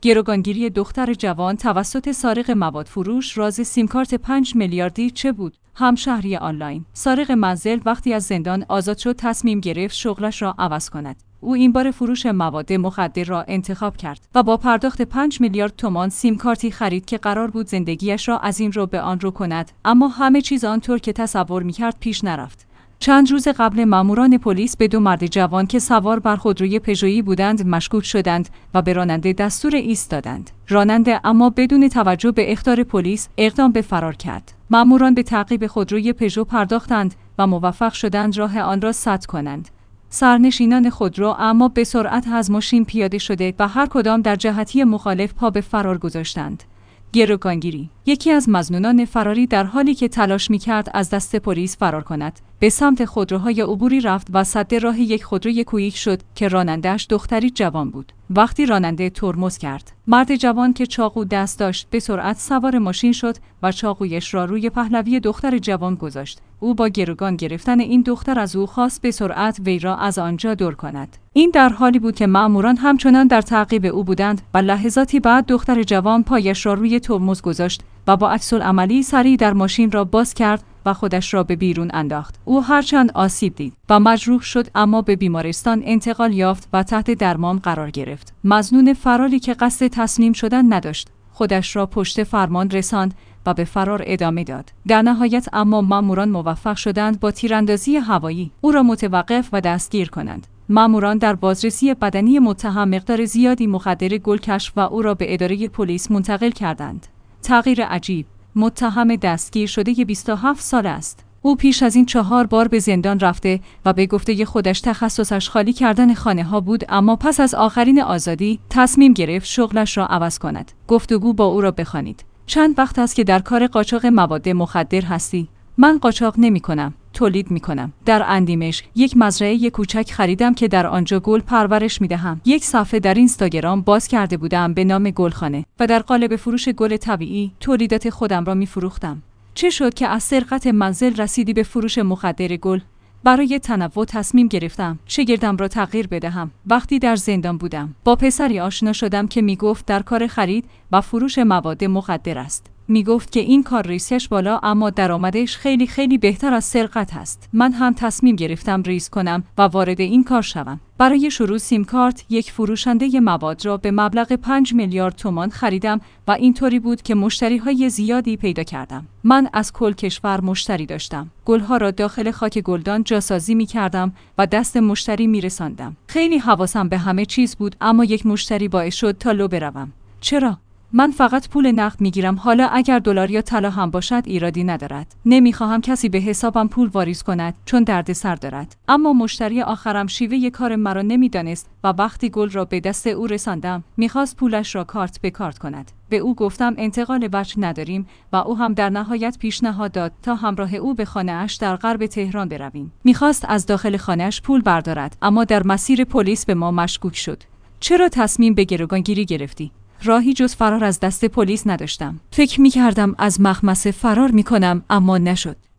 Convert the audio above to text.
گروگانگیری دختر جوان توسط سارق مواد فروش. راز سیمکارت 5 میلیاردی چه بود؟ همشهری آنلاین. سارق منزل وقتی از زندان آزاد شد تصمیم گرفت شغلش را عوض کند. او این بار فروش مواد مخدر را انتخاب کرد و با پرداخت 5 میلیارد تومان سیمکارتی خرید که قرار بود زندگیش را از این رو به آن رو کند، اما همه چیز آنطور که تصور می‌کرد پیش نرفت. چند روز قبل ماموران پلیس به 2 مرد جوان که سوار بر خودروی پژویی بودند مشکوک شدند و به راننده دستور ایستادند. راننده اما بدون توجه به اخطار پلیس اقدام به فرار کرد. ماموران به تعقیب خودروی پژو پرداختند و موفق شدند راه آن را سد کنند. سرنشینان خودرو اما به سرعت از ماشین پیاده شده و هر کدام در جهتی مخالف پا به فرار گذاشتند. گروگانگیری. یکی از مظنونان فراری در حالی که تلاش می‌کرد از دست پلیس فرار کند، به سمت خودروهای عبوری رفت و سد راه یک خودروی کویک شد که راننده‌اش دختری جوان بود. وقتی راننده ترمز کرد، مرد جوان که چاقو دست داشت به سرعت سوار ماشین شد و چاقویش را روی پهلوی دختر جوان گذاشت. او با گروگان گرفتن این دختر از او خواست به سرعت وی را از آنجا دور کند. این در حالی بود که مأموران همچنان در تعقیب او بودند و لحظاتی بعد دختر جوان پایش را روی ترمز گذاشت و با عکس‌العملی سریع در ماشین را باز کرد و خودش را به بیرون انداخت. او هرچند آسیب دید و مجروح شد اما به بیمارستان انتقال یافت و تحت درمان قرار گرفت. مظنون فراری که قصد تسلیم شدن نداشت، خودش را پشت فرمان رساند و به فرار ادامه داد. در نهایت اما ماموران موفق شدند با تیراندازی هوایی او را متوقف و دستگیر کنند. ماموران در بازرسی بدنی متهم مقدار زیادی مخدر گل کشف و او را به اداره پلیس منتقل کردند. تغییر عجیب. متهم دستگیر شده 27 سال است. او پیش از این 4 بار به زندان رفته و به گفته خودش تخصصش خالی کردن خانه ها بود، اما پس از آخرین آزادی تصمیم گرفت شغلش را عوض کند. گفتگو با او را بخوانید. چند وقت است که در کار قاچاق مواد مخدر هستی؟ من قاچاق نمی کنم، تولید می کنم. در اندیمش یک مزرعه کوچک خریدم که در آنجا گل پرورش می دهم. یک صفحه در اینستاگرام باز کرده بودم به نام گلخانه و در قالب فروش گل طبیعی تولیدات خودم را می فروختم. چه شد که از سرقت منزل رسیدی به فروش مخدر گل؟ برای تنوع تصمیم گرفتم شاگردم را تغییر بدهم. وقتی در زندان بودم با پسری آشنا شدم که می گفت در کار خرید و فروش مواد مخدر است. می گفت که این کار ریسکش بالا اما درآمدش خیلی خیلی بهتر از سرقت است. من هم تصمیم گرفتم ریسک کنم و وارد این کار شوم. برای شروع سیمکارت یک فروشنده مواد را به مبلغ 5 میلیارد تومان خریدم و اینطوری بود که مشتریهای زیادی پیدا کردم. من از کل کشور مشتری داشتم. گلها را داخل خاک گلدان جاسازی می کردم و دست مشتری می رساندم. خیلی حواسم به همه چیز بود اما یک مشتری باعث شد تا لو بروم. چرا؟ من فقط پول نقد میگیرم. حالا اگر دلار یا طلا هم باشد ایرادی ندارد. نمیخواهم کسی به حسابم پول واریز کند چون دردسر دارد. اما مشتری آخرم شیوه کار مرا نمیدانست و وقتی گل را به دست او رساندم میخواست پولش را کارت به کارت کند. به او گفتم انتقال وجه نداریم و او هم در نهایت پیشنهاد داد تا همراه او به خانه‌اش در غرب تهران برویم. میخواست از داخل خانه‌اش پول بردارد اما در مسیر پلیس به ما مشکوک شد. چرا تصمیم به گروگانگیری گرفتی؟ راهی جز فرار از دست پلیس نداشتم. فکر می‌کردم از مخمصه فرار می‌کنم اما نشد.